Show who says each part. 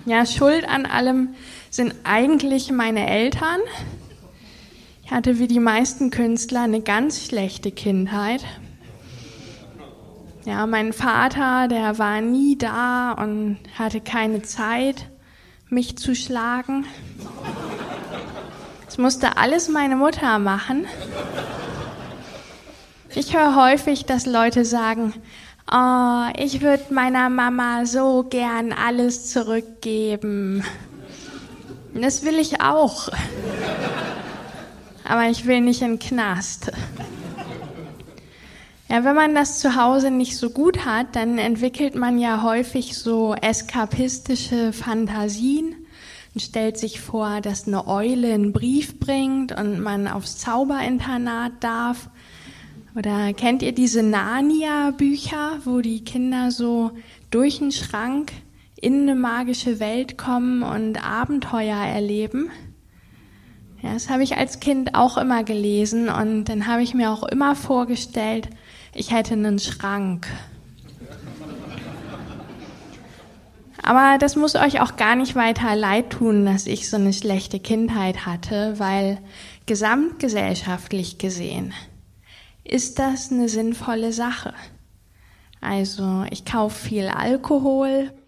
Speaker 1: Ja, schuld an allem sind eigentlich meine Eltern. Ich hatte wie die meisten Künstler eine ganz schlechte Kindheit. Ja, mein Vater, der war nie da und hatte keine Zeit, mich zu schlagen. Das musste alles meine Mutter machen. Ich höre häufig, dass Leute sagen, oh, ich würde meiner Mama so gern alles zurückgeben. Das will ich auch. Aber ich will nicht in den Knast. Ja, wenn man das zu Hause nicht so gut hat, dann entwickelt man ja häufig so eskapistische Fantasien und stellt sich vor, dass eine Eule einen Brief bringt und man aufs Zauberinternat darf. Oder kennt ihr diese Narnia-Bücher, wo die Kinder so durch den Schrank in eine magische Welt kommen und Abenteuer erleben? Ja, das habe ich als Kind auch immer gelesen und dann habe ich mir auch immer vorgestellt, ich hätte einen Schrank. Aber das muss euch auch gar nicht weiter leid tun, dass ich so eine schlechte Kindheit hatte, weil gesamtgesellschaftlich gesehen ist das eine sinnvolle Sache. Also ich kaufe viel Alkohol,